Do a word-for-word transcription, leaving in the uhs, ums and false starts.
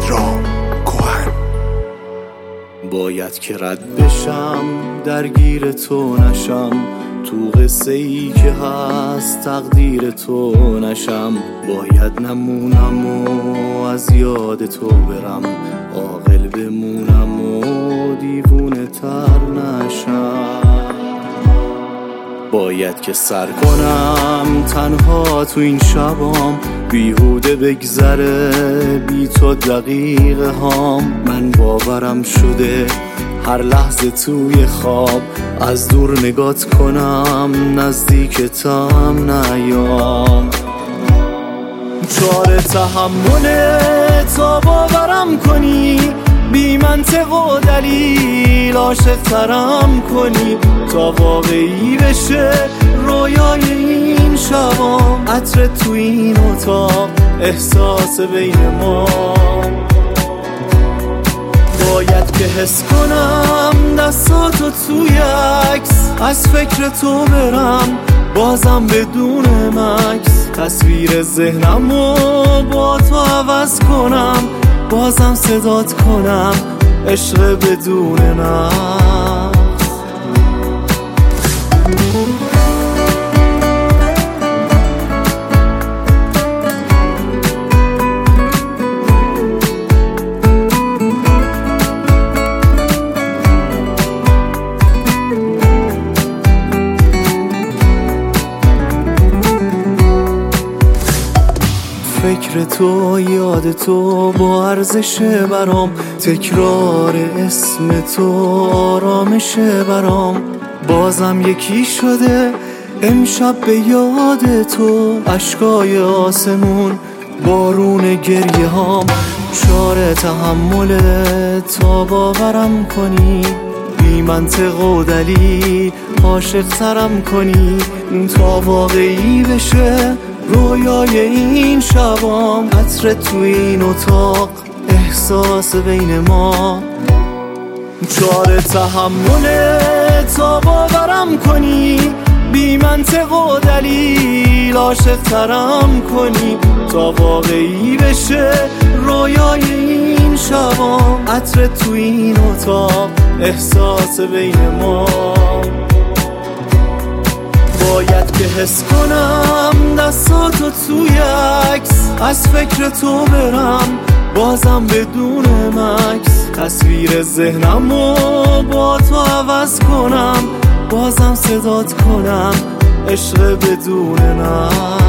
پدرام کهن. باید که رد بشم درگیر تو نشم، تو قصه ای که هست تقدیر تو نشم. باید نمونم و از یاد تو برم، عاقل بمونم و دیوونه تر نشم. باید که سر کنم تنها تو این شبام، بیهوده بگذره بی تو دقیقه هام. من باورم شده هر لحظه توی خواب از دور نگات کنم، نزدیکتم نیام. چاره تحمله تا باورم کنی، بی منطق و دلیل عاشق ترم کنی، تا واقعی بشه رویای این شبام. عطر تو این اتاق احساس بین ما، باید که حس کنم دستاتو توی عکس، از فکر تو برم بازم بدون مکس. تصویر ذهنمو با تو عوض کنم، بازم صدات کنم عشق بدون نقص. فکر تو یاد تو با ارزش برام، تکرار اسم تو آرامش برام. بازم یکی شده امشب به یاد تو، اشکای آسمون بارون گریه هام. چاره تحمله تا باورم کنی، بی منطق و دلیل عاشق ترم کنی، تا واقعی بشه رویای این شبام. عطر تو این اتاق احساس بین ما، چاره تحمله تا باورم کنی، بی منطق و دلیل عاشق ترم کنی، تا واقعی بشه رویای این شبام. عطر تو این اتاق احساس بین ما، باید که حس کنم دستاتو توی عکس، از فکر تو برم بازم بدون مکس. تصویر ذهنمو با تو عوض کنم، بازم صدات کنم عشق بدون نقص.